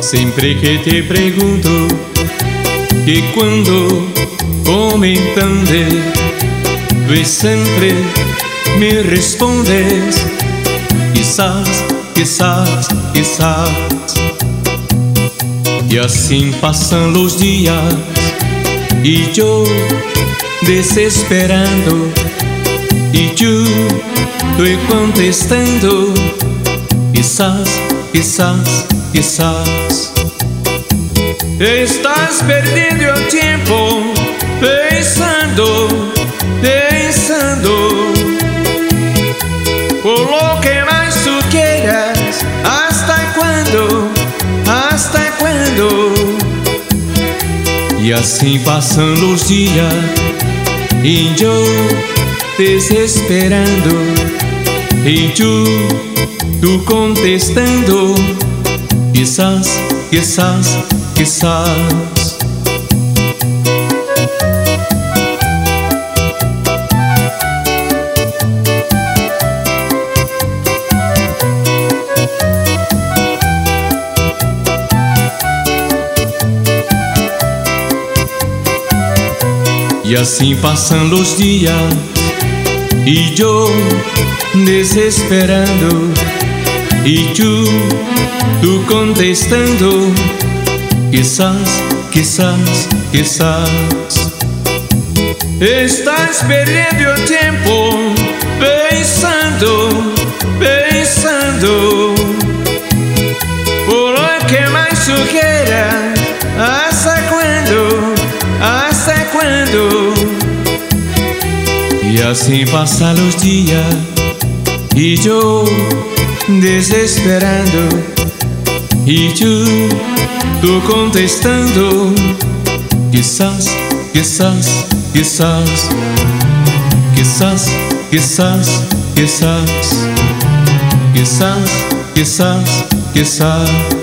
Sempre que te pregunto que quando, como entender, tu sempre me respondes quizás, quizás, quizás. Y así pasan los días y yo desesperando, y yo estoy contestando quizás, quizás, quizás. Estás perdiendo el tiempo pensando, pensando por lo que más tú quieras. ¿Hasta cuándo? ¿Hasta cuándo? Y así pasan los días y yo desesperando, y tú contestando quizás, quizás, quizás. Y así pasan los días y yo desesperando, y tú contestando quizás, quizás, quizás. Estás perdiendo el tiempo pensando, pensando por lo que más tú quieras. ¿Hasta cuándo? ¿Hasta cuándo? Y así pasan los días y yo desesperando, y tú contestando quizás, quizás, quizás, quizás, quizás, quizás, quizás, quizás, quizás.